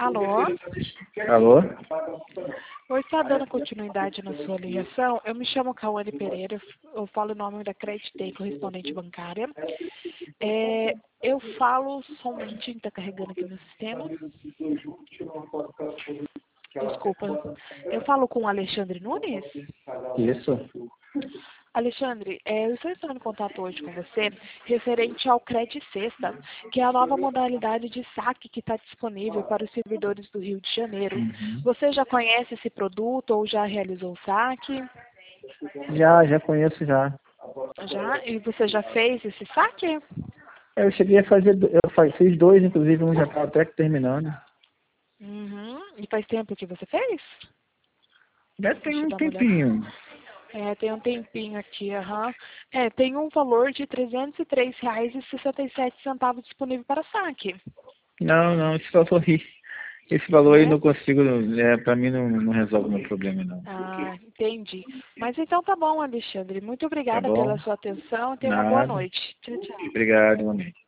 Alô? Alô? Oi, está dando continuidade na sua ligação? Eu me chamo Cauane Pereira, eu falo em nome da Creditei, correspondente bancária. Eu falo somente, está carregando aqui no sistema. Desculpa. Eu falo com o Alexandre Nunes? Isso? Alexandre, eu estou entrando em contato hoje com você referente ao Credit Sexta, que é a nova modalidade de saque que está disponível para os servidores do Rio de Janeiro. Uhum. Você já conhece esse produto ou já realizou o saque? Já conheço já. Já? E você já fez esse saque? Eu cheguei a fazer, fiz dois, inclusive um já está até que terminando. Uhum. E faz tempo que você fez? Já tem Deixa eu um dar uma olhada. tempinho. Tem um tempinho aqui, aham. Tem um valor de R$ 303,67 disponível para saque. Não, esse valor aí É? não consigo, pra mim não resolve meu problema não. Ah, entendi. Mas então tá bom, Alexandre. Muito Tá obrigada pela bom? sua atenção e tenha uma boa Nada. noite. Tchau, tchau. Obrigado, igualmente.